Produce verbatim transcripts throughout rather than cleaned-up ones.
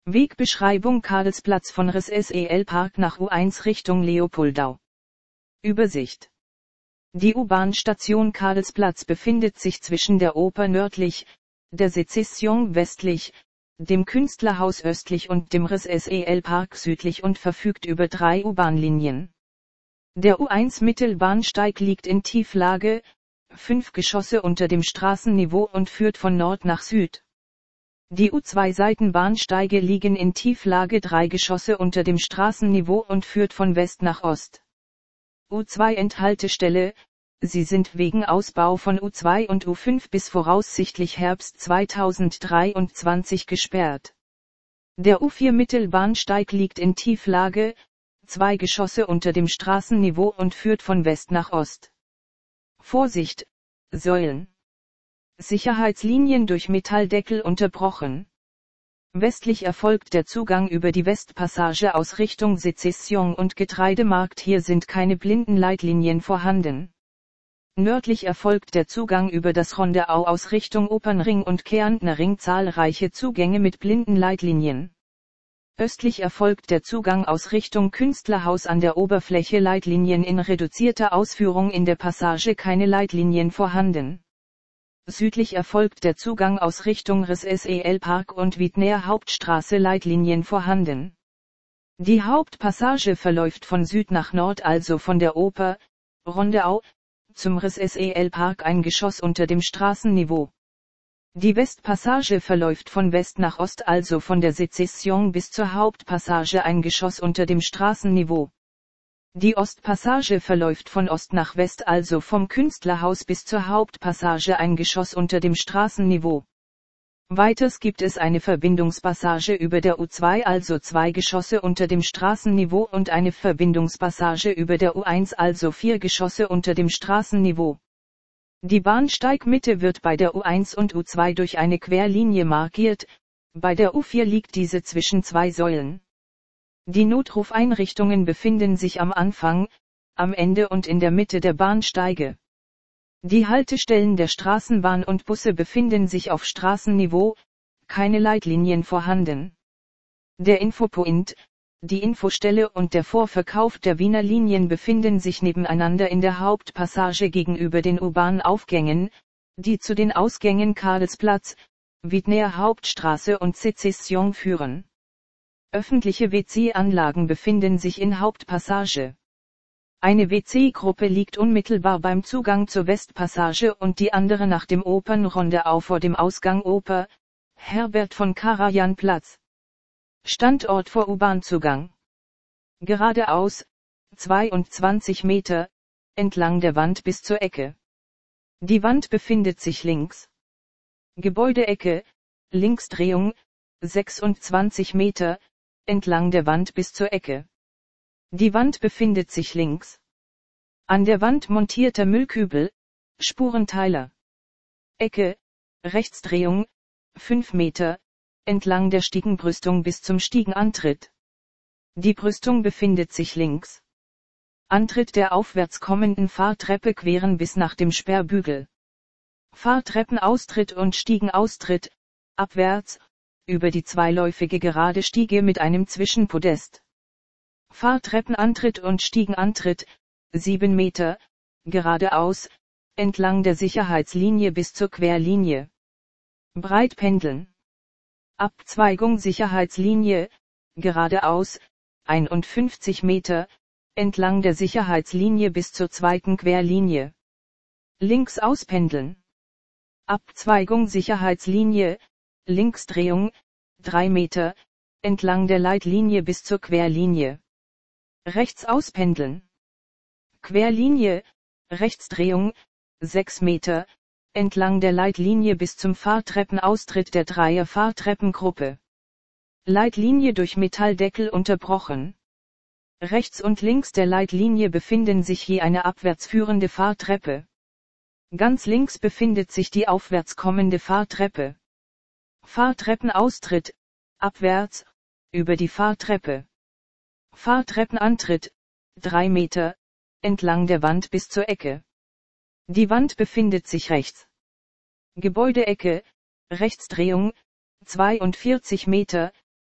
Wegbeschreibung Karlsplatz von R S S E L Park nach U eins Richtung Leopoldau. Übersicht. Die U-Bahn-Station Karlsplatz befindet sich zwischen der Oper nördlich, der Sezession westlich, dem Künstlerhaus östlich und dem R S S E L Park südlich und verfügt über drei U-Bahn-Linien. Der U eins Mittelbahnsteig liegt in Tieflage, fünf Geschosse unter dem Straßenniveau und führt von Nord nach Süd. Die U zwei Seitenbahnsteige liegen in Tieflage drei Geschosse unter dem Straßenniveau und führt von West nach Ost. U zwei Endhaltestelle, sie sind wegen Ausbau von U zwei und U fünf bis voraussichtlich Herbst zweitausenddreiundzwanzig gesperrt. Der U vier Mittelbahnsteig liegt in Tieflage, zwei Geschosse unter dem Straßenniveau und führt von West nach Ost. Vorsicht, Säulen. Sicherheitslinien durch Metalldeckel unterbrochen. Westlich erfolgt der Zugang über die Westpassage aus Richtung Sezession und Getreidemarkt, hier sind keine Blindenleitlinien vorhanden. Nördlich erfolgt der Zugang über das Rondeau aus Richtung Opernring und Kärntner Ring, zahlreiche Zugänge mit Blindenleitlinien. Östlich erfolgt der Zugang aus Richtung Künstlerhaus an der Oberfläche, Leitlinien in reduzierter Ausführung, in der Passage keine Leitlinien vorhanden. Südlich erfolgt der Zugang aus Richtung R S S E L Park und Wiedner Hauptstraße, Leitlinien vorhanden. Die Hauptpassage verläuft von Süd nach Nord, also von der Oper, Rondeau, zum R S S E L Park ein Geschoss unter dem Straßenniveau. Die Westpassage verläuft von West nach Ost, also von der Sezession bis zur Hauptpassage ein Geschoss unter dem Straßenniveau. Die Ostpassage verläuft von Ost nach West, also vom Künstlerhaus bis zur Hauptpassage ein Geschoss unter dem Straßenniveau. Weiters gibt es eine Verbindungspassage über der U zwei, also zwei Geschosse unter dem Straßenniveau, und eine Verbindungspassage über der U eins, also vier Geschosse unter dem Straßenniveau. Die Bahnsteigmitte wird bei der U eins und U zwei durch eine Querlinie markiert, bei der U vier liegt diese zwischen zwei Säulen. Die Notrufeinrichtungen befinden sich am Anfang, am Ende und in der Mitte der Bahnsteige. Die Haltestellen der Straßenbahn und Busse befinden sich auf Straßenniveau, keine Leitlinien vorhanden. Der Infopoint, die Infostelle und der Vorverkauf der Wiener Linien befinden sich nebeneinander in der Hauptpassage gegenüber den U-Bahn-Aufgängen, die zu den Ausgängen Karlsplatz, Wiedner Hauptstraße und Sezession führen. Öffentliche W C-Anlagen befinden sich in Hauptpassage. Eine W C-Gruppe liegt unmittelbar beim Zugang zur Westpassage und die andere nach dem Opernrondeau vor dem Ausgang Oper, Herbert von Karajan Platz. Standort vor U-Bahn-Zugang. Geradeaus, zweiundzwanzig Meter, entlang der Wand bis zur Ecke. Die Wand befindet sich links. Gebäudeecke, Linksdrehung, sechsundzwanzig Meter, entlang der Wand bis zur Ecke. Die Wand befindet sich links. An der Wand montierter Müllkübel, Spurenteiler. Ecke, Rechtsdrehung, fünf Meter, entlang der Stiegenbrüstung bis zum Stiegenantritt. Die Brüstung befindet sich links. Antritt der aufwärts kommenden Fahrtreppe queren bis nach dem Sperrbügel. Fahrtreppenaustritt und Stiegenaustritt, abwärts, über die zweiläufige gerade Stiege mit einem Zwischenpodest. Fahrtreppenantritt und Stiegenantritt, sieben Meter, geradeaus, entlang der Sicherheitslinie bis zur Querlinie. Breitpendeln. Abzweigung Sicherheitslinie, geradeaus, einundfünfzig Meter, entlang der Sicherheitslinie bis zur zweiten Querlinie. Links auspendeln. Abzweigung Sicherheitslinie, Linksdrehung, drei Meter, entlang der Leitlinie bis zur Querlinie. Rechts auspendeln. Querlinie, Rechtsdrehung, sechs Meter, entlang der Leitlinie bis zum Fahrtreppenaustritt der Dreier-Fahrtreppengruppe. Leitlinie durch Metalldeckel unterbrochen. Rechts und links der Leitlinie befinden sich je eine abwärts führende Fahrtreppe. Ganz links befindet sich die aufwärts kommende Fahrtreppe. Fahrtreppenaustritt, abwärts, über die Fahrtreppe. Fahrtreppenantritt, drei Meter, entlang der Wand bis zur Ecke. Die Wand befindet sich rechts. Gebäudeecke, Rechtsdrehung, zweiundvierzig Meter,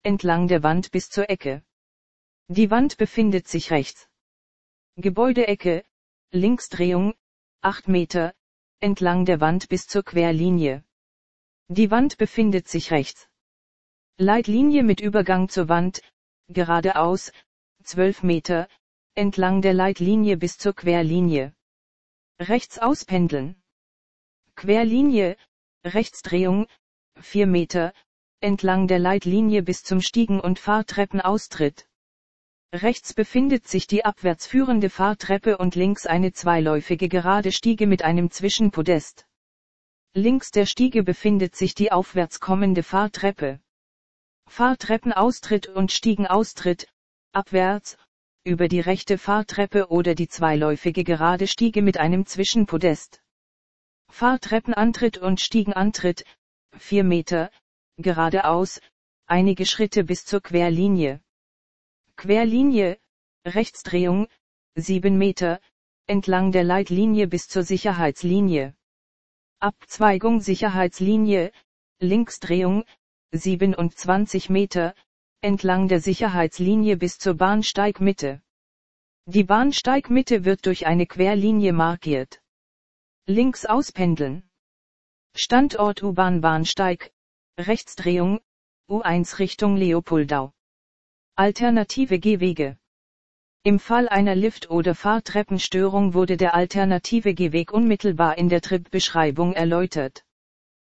entlang der Wand bis zur Ecke. Die Wand befindet sich rechts. Gebäudeecke, Linksdrehung, acht Meter, entlang der Wand bis zur Querlinie. Die Wand befindet sich rechts. Leitlinie mit Übergang zur Wand, geradeaus, zwölf Meter, entlang der Leitlinie bis zur Querlinie. Rechts auspendeln. Querlinie, Rechtsdrehung, vier Meter, entlang der Leitlinie bis zum Stiegen- und Fahrtreppenaustritt. Rechts befindet sich die abwärts führende Fahrtreppe und links eine zweiläufige gerade Stiege mit einem Zwischenpodest. Links der Stiege befindet sich die aufwärts kommende Fahrtreppe. Fahrtreppenaustritt und Stiegenaustritt, abwärts, über die rechte Fahrtreppe oder die zweiläufige gerade Stiege mit einem Zwischenpodest. Fahrtreppenantritt und Stiegenantritt, vier Meter, geradeaus, einige Schritte bis zur Querlinie. Querlinie, Rechtsdrehung, sieben Meter, entlang der Leitlinie bis zur Sicherheitslinie. Abzweigung Sicherheitslinie, Linksdrehung, siebenundzwanzig Meter, entlang der Sicherheitslinie bis zur Bahnsteigmitte. Die Bahnsteigmitte wird durch eine Querlinie markiert. Links auspendeln. Standort U-Bahn-Bahnsteig, Rechtsdrehung, U eins Richtung Leopoldau. Alternative Gehwege. Im Fall einer Lift- oder Fahrtreppenstörung wurde der alternative Gehweg unmittelbar in der Tripbeschreibung erläutert.